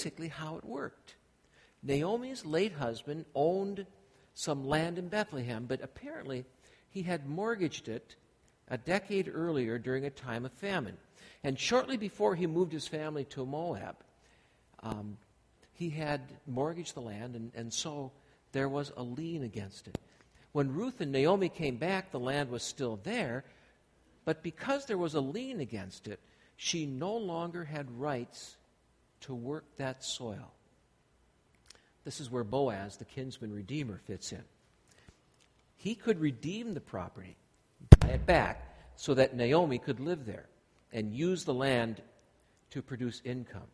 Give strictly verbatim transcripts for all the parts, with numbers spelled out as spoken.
basically how it worked. Naomi's late husband owned some land in Bethlehem, but apparently he had mortgaged it a decade earlier during a time of famine. And shortly before he moved his family to Moab, um, he had mortgaged the land, and, and so there was a lien against it. When Ruth and Naomi came back, the land was still there, but because there was a lien against it, she no longer had rights to work that soil. This is where Boaz, the kinsman redeemer, fits in. He could redeem the property, buy it back, so that Naomi could live there and use the land to produce income.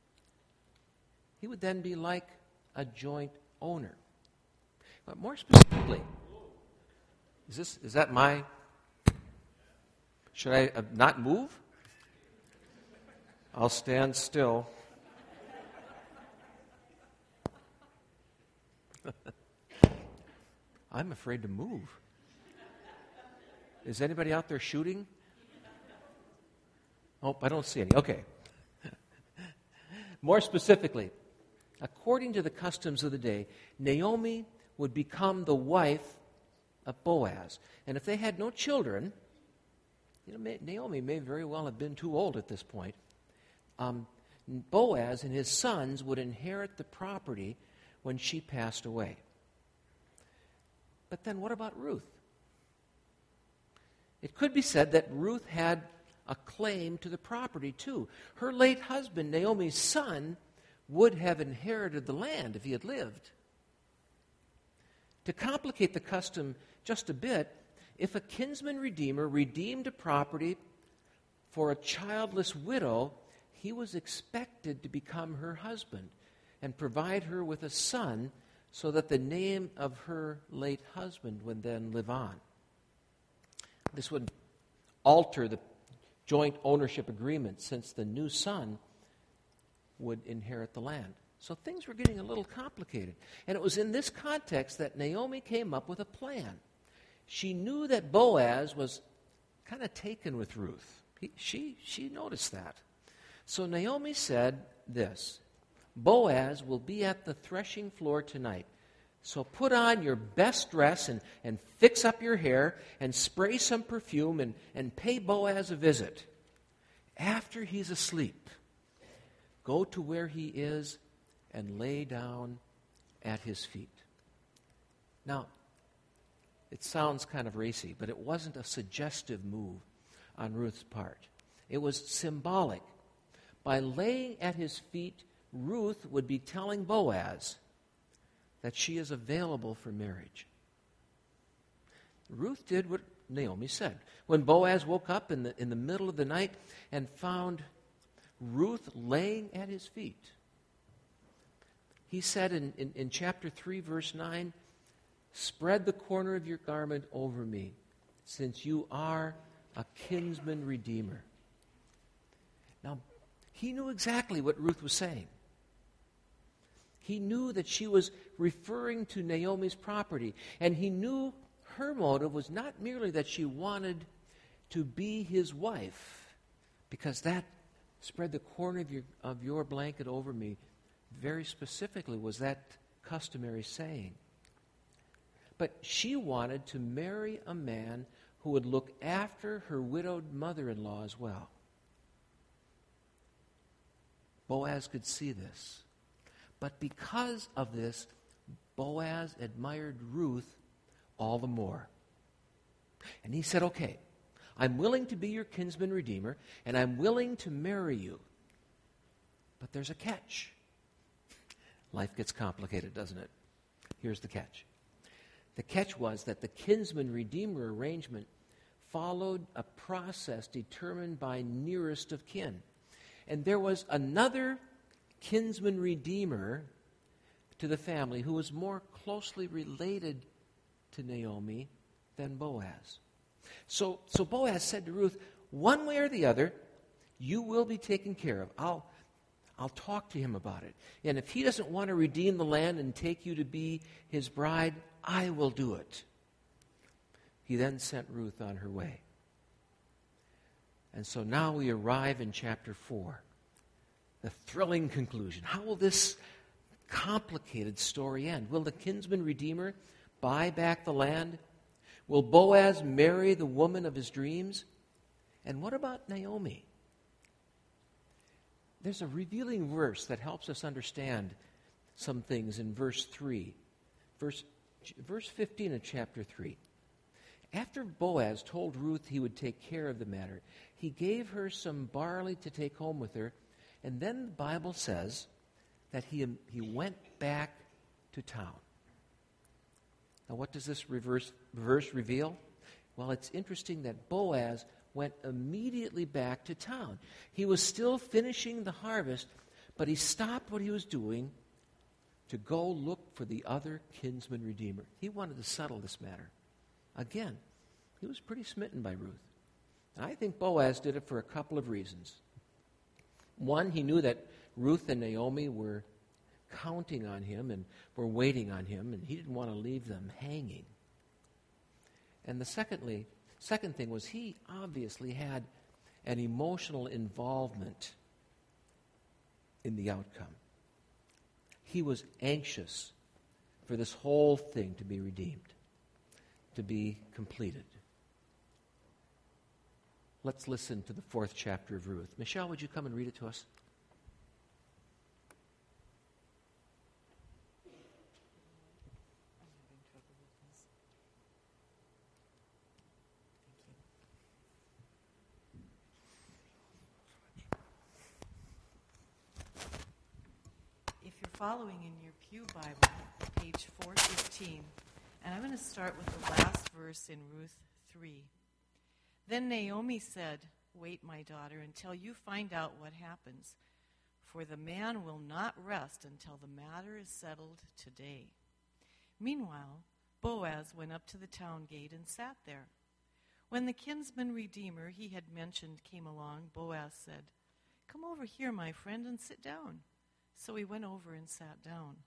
He would then be like a joint owner. But more specifically, is this is that my... Should I uh, not move? I'll stand still. I'm afraid to move. Is anybody out there shooting? Oh, I don't see any. Okay. More specifically, according to the customs of the day, Naomi would become the wife of Boaz. And if they had no children, you know, may, Naomi may very well have been too old at this point. Um, Boaz and his sons would inherit the property when she passed away. But then what about Ruth? It could be said that Ruth had a claim to the property too. Her late husband, Naomi's son, would have inherited the land if he had lived. To complicate the custom just a bit, if a kinsman redeemer redeemed a property for a childless widow, he was expected to become her husband and provide her with a son so that the name of her late husband would then live on. This would alter the joint ownership agreement since the new son would inherit the land. So things were getting a little complicated. And it was in this context that Naomi came up with a plan. She knew that Boaz was kind of taken with Ruth. He, she, she noticed that. So Naomi said this, Boaz will be at the threshing floor tonight. So put on your best dress and, and fix up your hair and spray some perfume and, and pay Boaz a visit. After he's asleep, go to where he is and lay down at his feet. Now, it sounds kind of racy, but it wasn't a suggestive move on Ruth's part. It was symbolic. By laying at his feet, Ruth would be telling Boaz that she is available for marriage. Ruth did what Naomi said. When Boaz woke up in the, in the middle of the night and found Ruth laying at his feet, he said in, in, in chapter three, verse nine, spread the corner of your garment over me, since you are a kinsman redeemer. Now, he knew exactly what Ruth was saying. He knew that she was referring to Naomi's property, and he knew her motive was not merely that she wanted to be his wife, because that spread the corner of your, of your blanket over me very specifically was that customary saying. But she wanted to marry a man who would look after her widowed mother-in-law as well. Boaz could see this. But because of this, Boaz admired Ruth all the more. And he said, okay, I'm willing to be your kinsman redeemer, and I'm willing to marry you. But there's a catch. Life gets complicated, doesn't it? Here's the catch. The catch was that the kinsman redeemer arrangement followed a process determined by nearest of kin. And there was another kinsman redeemer to the family who was more closely related to Naomi than Boaz. So, so Boaz said to Ruth, one way or the other, you will be taken care of. I'll, I'll talk to him about it. And if he doesn't want to redeem the land and take you to be his bride, I will do it. He then sent Ruth on her way. And so now we arrive in chapter four. the thrilling conclusion. How will this complicated story end? Will the kinsman redeemer buy back the land? Will Boaz marry the woman of his dreams? And what about Naomi? There's a revealing verse that helps us understand some things in verse three. Verse, verse fifteen of chapter three. After Boaz told Ruth he would take care of the matter, he gave her some barley to take home with her, and then the Bible says that he, he went back to town. Now, what does this reverse, verse reveal? Well, it's interesting that Boaz went immediately back to town. He was still finishing the harvest, but he stopped what he was doing to go look for the other kinsman redeemer. He wanted to settle this matter. Again, he was pretty smitten by Ruth. I think Boaz did it for a couple of reasons. One, he knew that Ruth and Naomi were counting on him and were waiting on him, and he didn't want to leave them hanging. And the secondly, second thing was he obviously had an emotional involvement in the outcome. He was anxious for this whole thing to be redeemed, to be completed. Let's listen to the fourth chapter of Ruth. Michelle, would you come and read it to us? If you're following in your Pew Bible, page four fifteen, and I'm going to start with the last verse in Ruth three. Then Naomi said, "Wait, my daughter, until you find out what happens, for the man will not rest until the matter is settled today." Meanwhile, Boaz went up to the town gate and sat there. When the kinsman redeemer he had mentioned came along, Boaz said, "Come over here, my friend, and sit down." So he went over and sat down.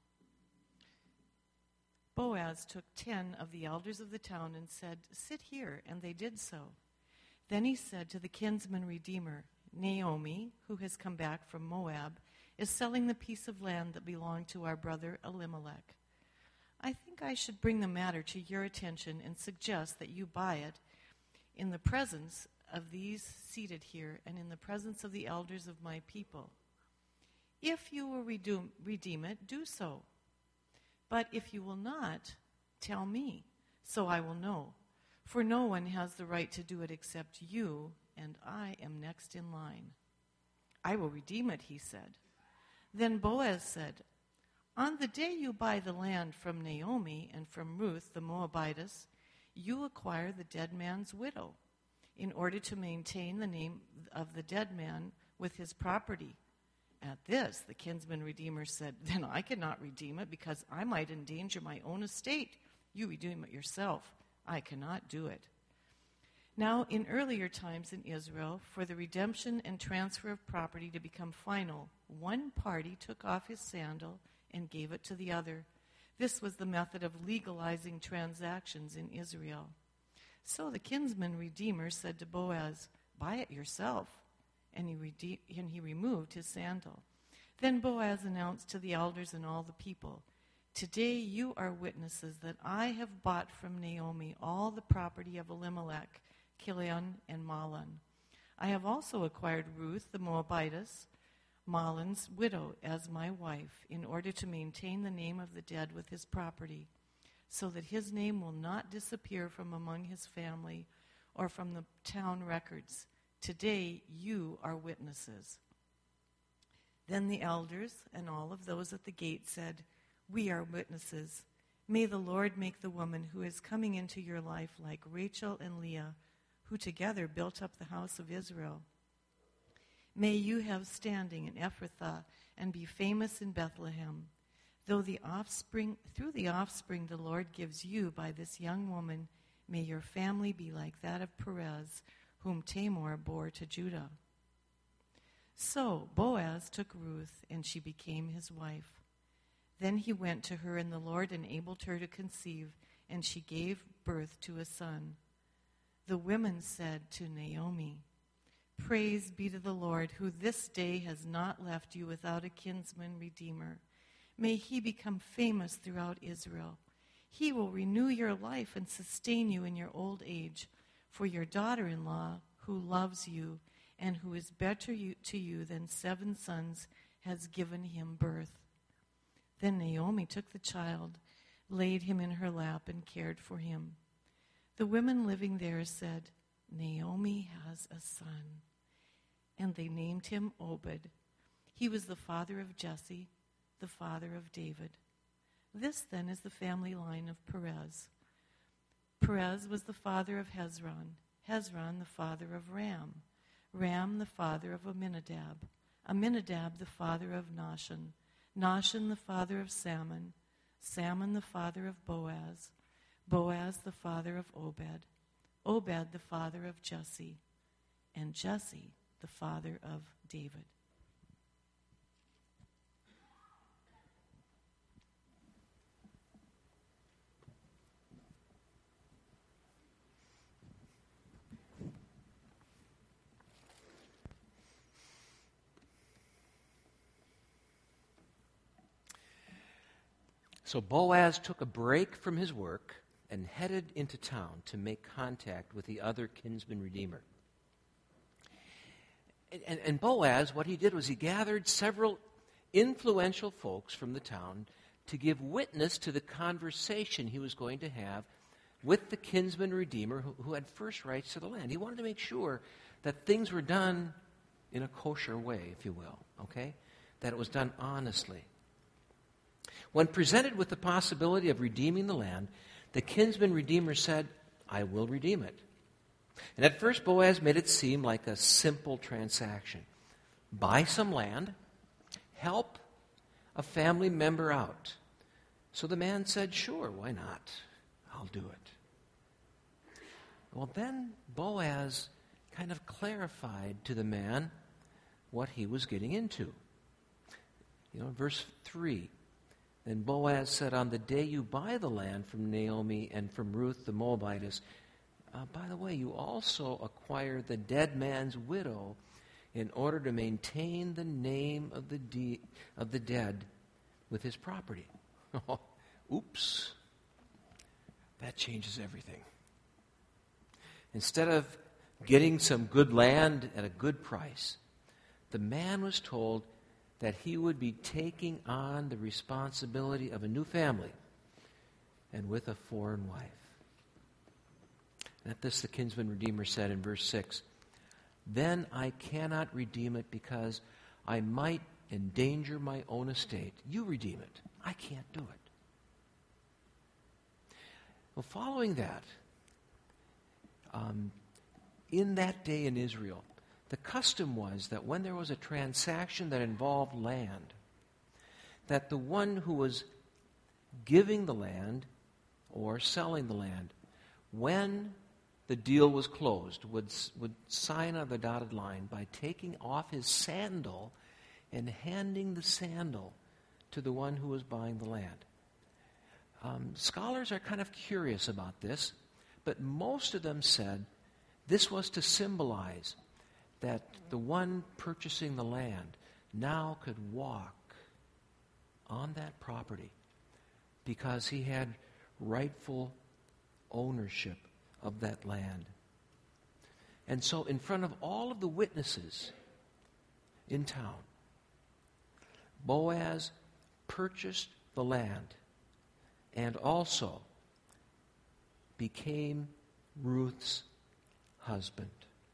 Boaz took ten of the elders of the town and said, "Sit here," and they did so. Then he said to the kinsman redeemer, "Naomi, who has come back from Moab, is selling the piece of land that belonged to our brother Elimelech. I think I should bring the matter to your attention and suggest that you buy it in the presence of these seated here and in the presence of the elders of my people. If you will redeem, redeem it, do so. But if you will not, tell me, so I will know. For no one has the right to do it except you, and I am next in line." "I will redeem it," he said. Then Boaz said, "On the day you buy the land from Naomi and from Ruth the Moabitess, you acquire the dead man's widow, in order to maintain the name of the dead man with his property." At this, the kinsman redeemer said, "Then I cannot redeem it, because I might endanger my own estate. You redeem it yourself. I cannot do it." Now, in earlier times in Israel, for the redemption and transfer of property to become final, one party took off his sandal and gave it to the other. This was the method of legalizing transactions in Israel. So the kinsman redeemer said to Boaz, "Buy it yourself." And he, rede- and he removed his sandal. Then Boaz announced to the elders and all the people, "Today you are witnesses that I have bought from Naomi all the property of Elimelech, Kilion, and Mahlon. I have also acquired Ruth the Moabitess, Mahlon's widow, as my wife, in order to maintain the name of the dead with his property, so that his name will not disappear from among his family or from the town records. Today you are witnesses." Then the elders and all of those at the gate said, "We are witnesses. May the Lord make the woman who is coming into your life like Rachel and Leah, who together built up the house of Israel. May you have standing in Ephrathah and be famous in Bethlehem. Though the offspring, through the offspring the Lord gives you by this young woman, may your family be like that of Perez, whom Tamar bore to Judah." So Boaz took Ruth, and she became his wife. Then he went to her, and the Lord enabled her to conceive, and she gave birth to a son. The women said to Naomi, Praise be to the Lord, who this day has not left you without a kinsman redeemer. May he become famous throughout Israel. He will renew your life and sustain you in your old age. For your daughter-in-law, who loves you and who is better you, to you than seven sons, has given him birth. Then Naomi took the child, laid him in her lap, and cared for him. The women living there said, Naomi has a son. And they named him Obed. He was the father of Jesse, the father of David. This then is the family line of Perez. Perez was the father of Hezron, Hezron the father of Ram, Ram the father of Amminadab, Amminadab the father of Nahshon, Nahshon the father of Salmon, Salmon the father of Boaz, Boaz the father of Obed, Obed the father of Jesse, and Jesse the father of David. So Boaz took a break from his work and headed into town to make contact with the other kinsman redeemer. And, and, and Boaz, what he did was he gathered several influential folks from the town to give witness to the conversation he was going to have with the kinsman redeemer who, who had first rights to the land. He wanted to make sure that things were done in a kosher way, if you will, okay? That it was done honestly. When presented with the possibility of redeeming the land, the kinsman redeemer said, I will redeem it. And at first, Boaz made it seem like a simple transaction. Buy some land, help a family member out. So the man said, sure, why not? I'll do it. Well, then Boaz kind of clarified to the man what he was getting into. You know, verse three. Then Boaz said, on the day you buy the land from Naomi and from Ruth the Moabitess, uh, by the way, you also acquire the dead man's widow in order to maintain the name of the de- of the dead with his property. Oops. That changes everything. Instead of getting some good land at a good price, the man was told that he would be taking on the responsibility of a new family and with a foreign wife. And at this the kinsman redeemer said in verse six, then I cannot redeem it because I might endanger my own estate. You redeem it. I can't do it. Well, following that, um, in that day in Israel, the custom was that when there was a transaction that involved land, that the one who was giving the land or selling the land, when the deal was closed, would, would sign on the dotted line by taking off his sandal and handing the sandal to the one who was buying the land. Um, scholars are kind of curious about this, but most of them said this was to symbolize that the one purchasing the land now could walk on that property because he had rightful ownership of that land. And so in front of all of the witnesses in town, Boaz purchased the land and also became Ruth's husband.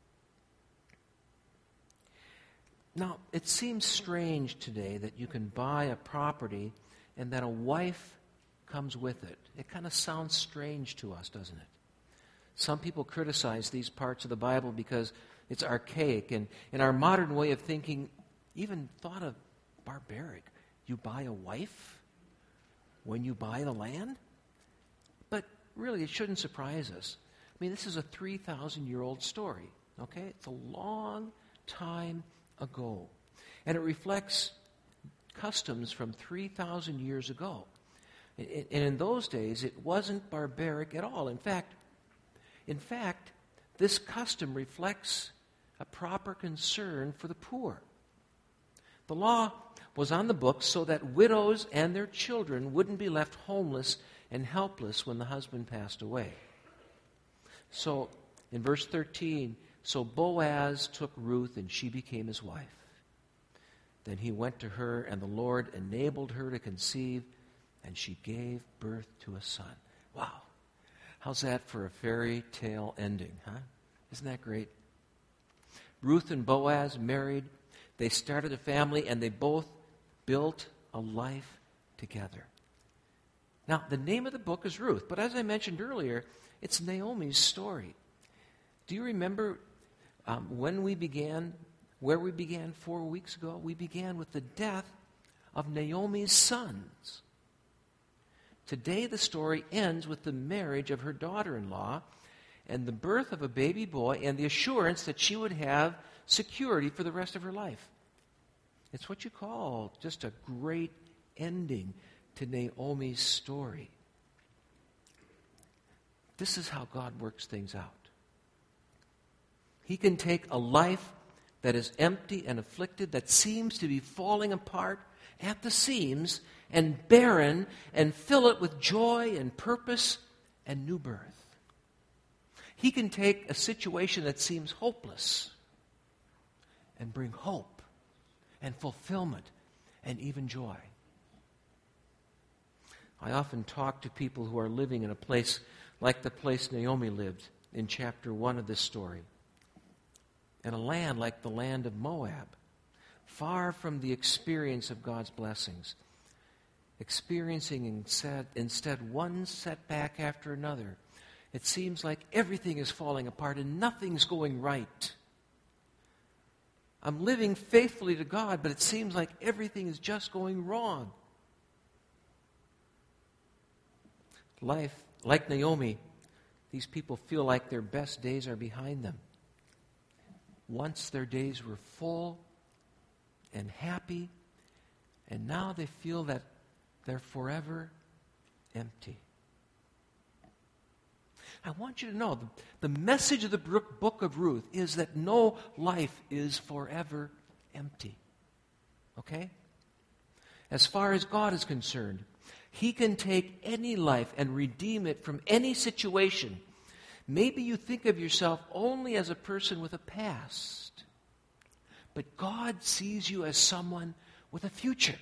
Now, it seems strange today that you can buy a property and that a wife comes with it. It kind of sounds strange to us, doesn't it? Some people criticize these parts of the Bible because it's archaic, and in our modern way of thinking, even thought of barbaric. You buy a wife when you buy the land? But really, it shouldn't surprise us. I mean, this is a three thousand year old story, okay? It's a long time ago. And it reflects customs from three thousand years ago. And in those days, it wasn't barbaric at all. In fact, in fact, this custom reflects a proper concern for the poor. The law was on the books so that widows and their children wouldn't be left homeless and helpless when the husband passed away. So, in verse thirteen, so Boaz took Ruth and she became his wife. Then he went to her, and the Lord enabled her to conceive, and she gave birth to a son. Wow. How's that for a fairy tale ending, huh? Isn't that great? Ruth and Boaz married. They started a family, and they both built a life together. Now, the name of the book is Ruth, but as I mentioned earlier, it's Naomi's story. Do you remember um, when we began, where we began four weeks ago? We began with the death of Naomi's sons. Today, the story ends with the marriage of her daughter-in-law and the birth of a baby boy and the assurance that she would have security for the rest of her life. It's what you call just a great ending to Naomi's story. This is how God works things out. He can take a life that is empty and afflicted, that seems to be falling apart at the seams, and barren, and fill it with joy and purpose and new birth. He can take a situation that seems hopeless and bring hope and fulfillment and even joy. I often talk to people who are living in a place like the place Naomi lived in chapter one of this story, in a land like the land of Moab, far from the experience of God's blessings, experiencing instead, instead one setback after another. It seems like everything is falling apart and nothing's going right. I'm living faithfully to God, but it seems like everything is just going wrong. Life, like Naomi, these people feel like their best days are behind them. Once their days were full and happy, and now they feel that they're forever empty. I want you to know the, the message of the book of Ruth is that no life is forever empty. Okay? As far as God is concerned, He can take any life and redeem it from any situation. Maybe you think of yourself only as a person with a past, but God sees you as someone with a future.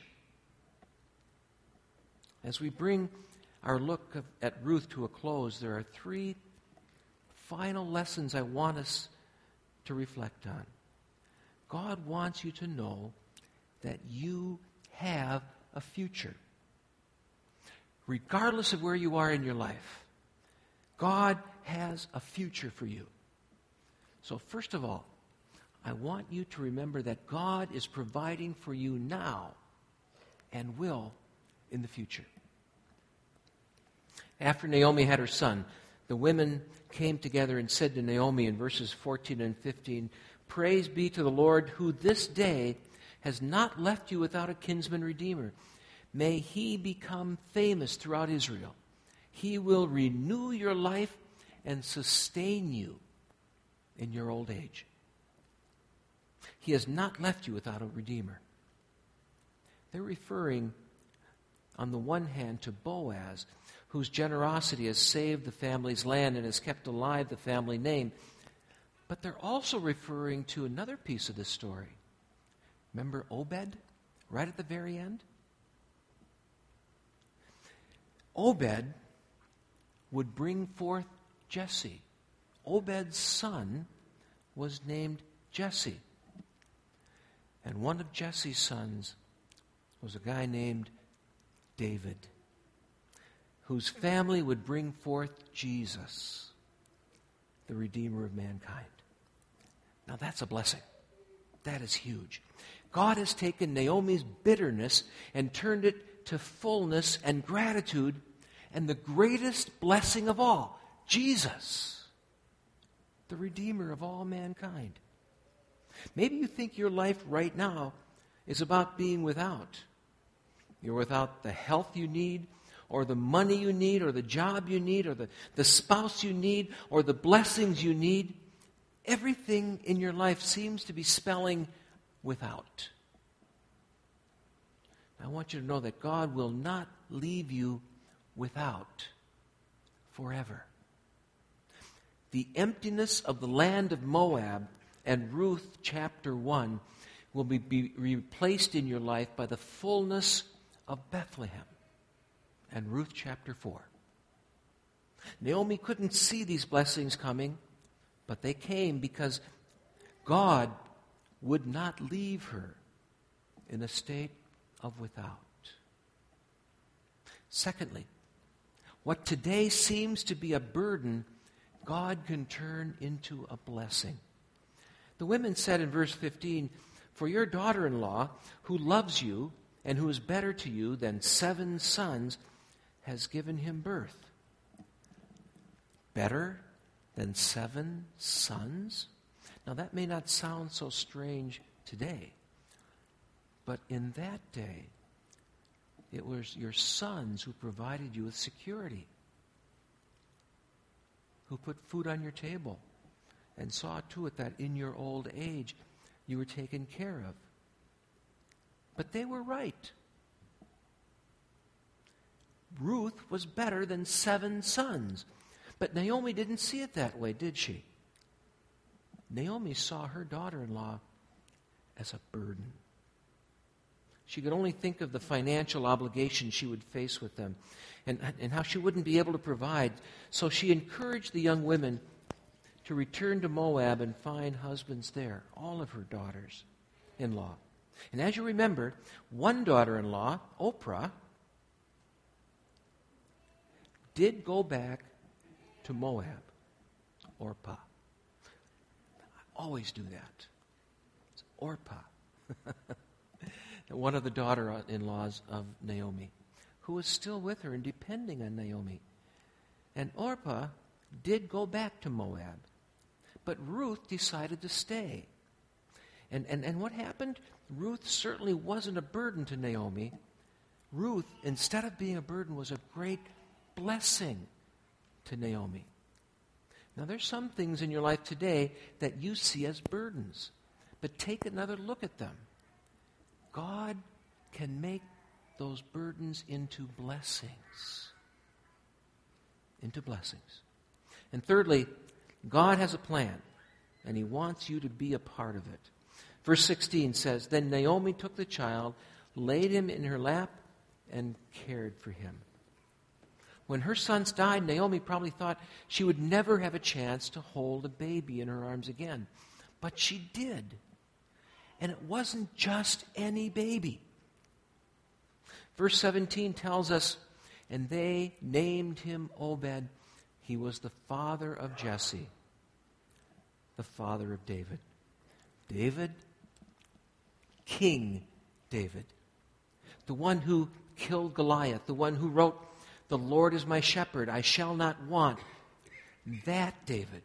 As we bring our look of, at Ruth to a close, there are three final lessons I want us to reflect on. God wants you to know that you have a future. Regardless of where you are in your life, God has a future for you. So first of all, I want you to remember that God is providing for you now and will in the future. After Naomi had her son, the women came together and said to Naomi in verses fourteen and fifteen, "Praise be to the Lord, who this day has not left you without a kinsman redeemer. May he become famous throughout Israel. He will renew your life and sustain you in your old age. He has not left you without a redeemer." They're referring, on the one hand, to Boaz, whose generosity has saved the family's land and has kept alive the family name. But they're also referring to another piece of this story. Remember Obed, right at the very end? Obed would bring forth Jesse. Obed's son was named Jesse. And one of Jesse's sons was a guy named David, whose family would bring forth Jesus, the Redeemer of mankind. Now that's a blessing. That is huge. God has taken Naomi's bitterness and turned it to fullness and gratitude, and the greatest blessing of all, Jesus, the Redeemer of all mankind. Maybe you think your life right now is about being without. You're without the health you need, or the money you need, or the job you need, or the, the spouse you need, or the blessings you need. everything in your life seems to be spelling without. I want you to know that God will not leave you without forever. The emptiness of the land of Moab and Ruth chapter one will be, be replaced in your life by the fullness of Bethlehem and Ruth chapter four. Naomi couldn't see these blessings coming, but they came because God would not leave her in a state of without. Secondly, what today seems to be a burden, God can turn into a blessing. The women said in verse fifteen, "For your daughter-in-law, who loves you and who is better to you than seven sons, has given him birth." Better than seven sons? Now that may not sound so strange today, but in that day, it was your sons who provided you with security, who put food on your table, and saw to it that in your old age you were taken care of. But they were right. Ruth was better than seven sons. But Naomi didn't see it that way, did she? Naomi saw her daughter-in-law as a burden. She could only think of the financial obligation she would face with them and, and how she wouldn't be able to provide. So she encouraged the young women to return to Moab and find husbands there, all of her daughters-in-law. And as you remember, one daughter-in-law, Oprah, did go back to Moab, Orpah. I always do that. It's Orpah. One of the daughter-in-laws of Naomi, who was still with her and depending on Naomi. And Orpah did go back to Moab. But Ruth decided to stay. And, and, and what happened? Ruth certainly wasn't a burden to Naomi. Ruth, instead of being a burden, was a great blessing to Naomi. Now, there's some things in your life today that you see as burdens, but take another look at them. God can make those burdens into blessings. Into blessings. And thirdly, God has a plan, and He wants you to be a part of it. Verse sixteen says, "Then Naomi took the child, laid him in her lap, and cared for him." When her sons died, Naomi probably thought she would never have a chance to hold a baby in her arms again. But she did. And it wasn't just any baby. Verse seventeen tells us, "And they named him Obed. He was the father of Jesse, the father of David." David, King David, the one who killed Goliath, the one who wrote, "The Lord is my shepherd, I shall not want." That David.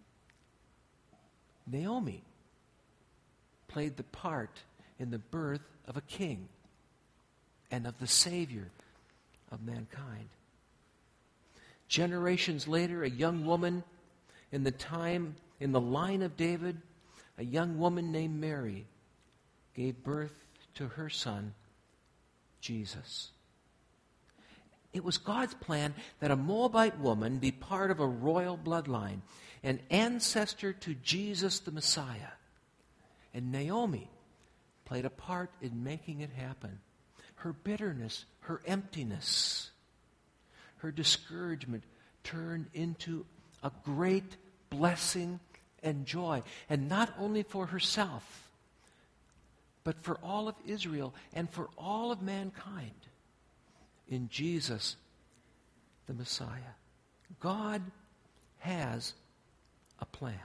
Naomi played the part in the birth of a king and of the Savior of mankind. Generations later, a young woman in the time, in the line of David, a young woman named Mary gave birth to her son, Jesus. It was God's plan that a Moabite woman be part of a royal bloodline, an ancestor to Jesus the Messiah. And Naomi played a part in making it happen. Her bitterness, her emptiness, her discouragement turned into a great blessing and joy. And not only for herself, but for all of Israel and for all of mankind. In Jesus, the Messiah. God has a plan.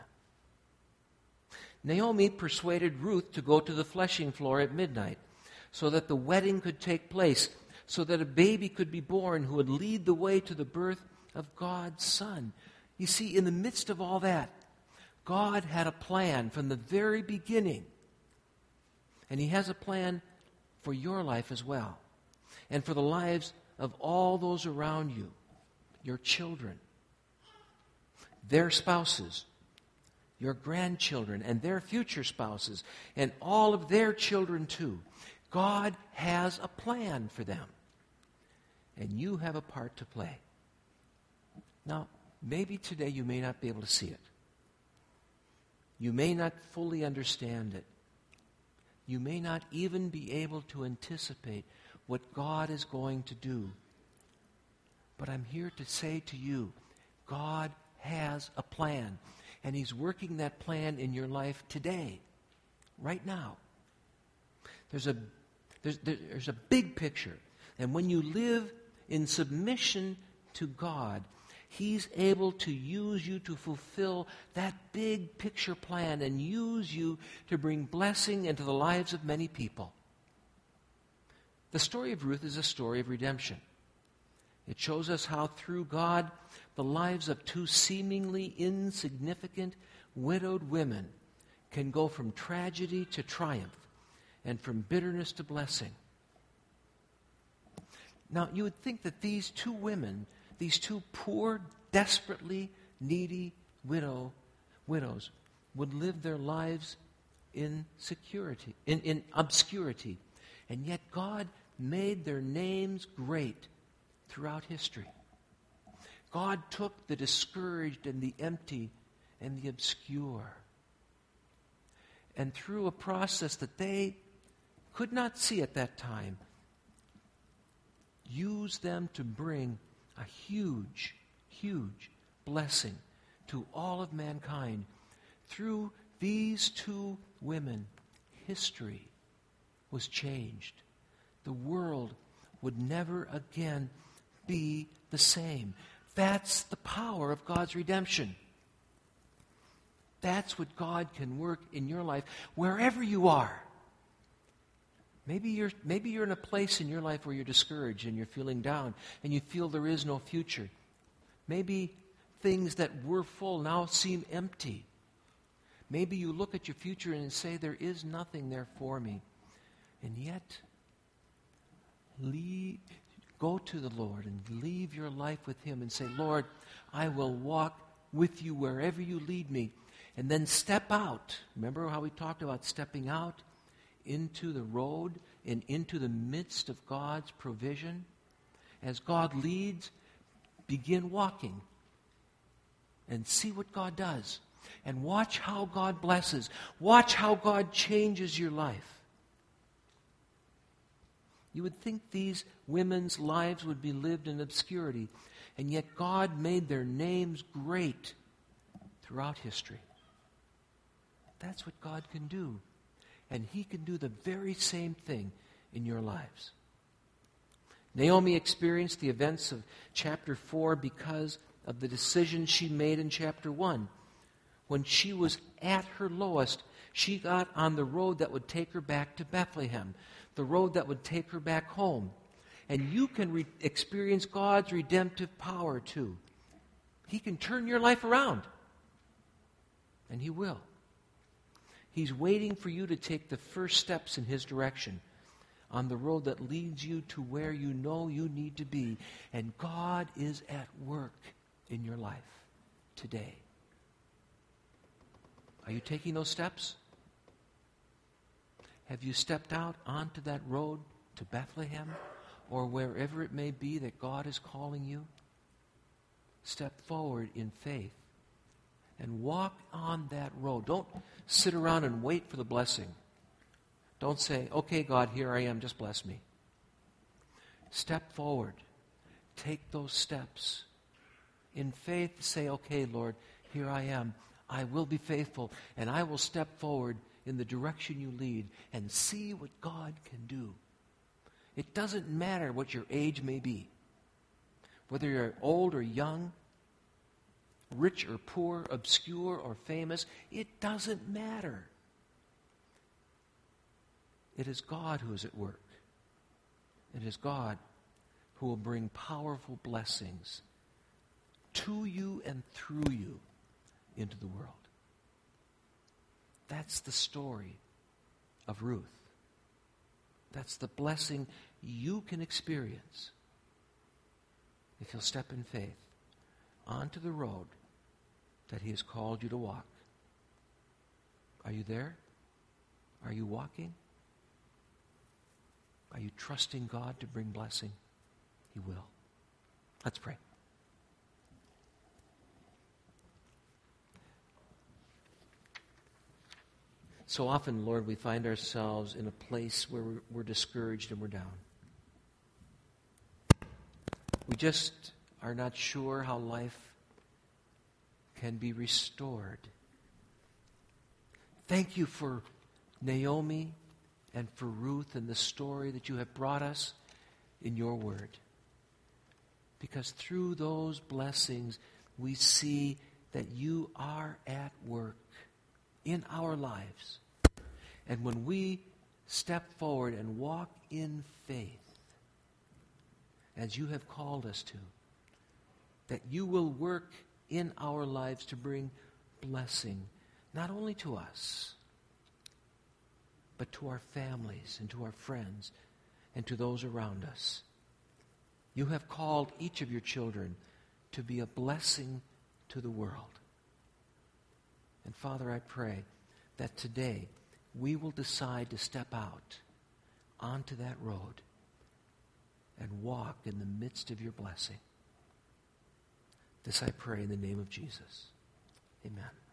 Naomi persuaded Ruth to go to the threshing floor at midnight so that the wedding could take place, so that a baby could be born who would lead the way to the birth of God's Son. You see, in the midst of all that, God had a plan from the very beginning. And He has a plan for your life as well, and for the lives of all those around you, your children, their spouses, your grandchildren and their future spouses and all of their children too. God has a plan for them. And you have a part to play. Now, maybe today you may not be able to see it. You may not fully understand it. You may not even be able to anticipate what God is going to do. But I'm here to say to you, God has a plan. And He's working that plan in your life today, right now. There's a, there's, there's a big picture. And when you live in submission to God, He's able to use you to fulfill that big picture plan and use you to bring blessing into the lives of many people. The story of Ruth is a story of redemption. It shows us how through God, the lives of two seemingly insignificant widowed women can go from tragedy to triumph and from bitterness to blessing. Now, you would think that these two women, these two poor, desperately needy widow, widows, would live their lives in security, in, in obscurity. And yet God made their names great throughout history. God took the discouraged and the empty and the obscure, and through a process that they could not see at that time, used them to bring a huge, huge blessing to all of mankind. Through these two women, history was changed. The world would never again be the same. That's the power of God's redemption. That's what God can work in your life wherever you are. Maybe you're, maybe you're in a place in your life where you're discouraged and you're feeling down and you feel there is no future. Maybe things that were full now seem empty. Maybe you look at your future and say, there is nothing there for me. And yet, leave, go to the Lord and leave your life with Him and say, Lord, I will walk with you wherever you lead me. And then step out. Remember how we talked about stepping out into the road and into the midst of God's provision? As God leads, begin walking and see what God does. And watch how God blesses. Watch how God changes your life. You would think these women's lives would be lived in obscurity, and yet God made their names great throughout history. That's what God can do. And He can do the very same thing in your lives. Naomi experienced the events of chapter four because of the decision she made in chapter one. When she was at her lowest, she got on the road that would take her back to Bethlehem, the road that would take her back home. And you can re- experience God's redemptive power too. He can turn your life around. And He will. He's waiting for you to take the first steps in His direction on the road that leads you to where you know you need to be. And God is at work in your life today. Are you taking those steps? Have you stepped out onto that road to Bethlehem or wherever it may be that God is calling you? Step forward in faith and walk on that road. Don't sit around and wait for the blessing. Don't say, okay, God, here I am, just bless me. Step forward. Take those steps. In faith, say, okay, Lord, here I am. I will be faithful, and I will step forward in the direction you lead and see what God can do. It doesn't matter what your age may be, whether you're old or young, rich or poor, obscure or famous. It doesn't matter. It is God who is at work. It is God who will bring powerful blessings to you and through you into the world. That's the story of Ruth. That's the blessing you can experience if you'll step in faith onto the road that He has called you to walk. Are you there? Are you walking? Are you trusting God to bring blessing? He will. Let's pray. So often, Lord, we find ourselves in a place where we're, we're discouraged and we're down. We just are not sure how life can be restored. Thank you for Naomi and for Ruth and the story that you have brought us in your word. Because through those blessings, we see that you are at work in our lives. And when we step forward and walk in faith, as you have called us to, that you will work in our lives to bring blessing, not only to us, but to our families and to our friends and to those around us. You have called each of your children to be a blessing to the world. And Father, I pray that today we will decide to step out onto that road and walk in the midst of your blessing. This I pray in the name of Jesus. Amen.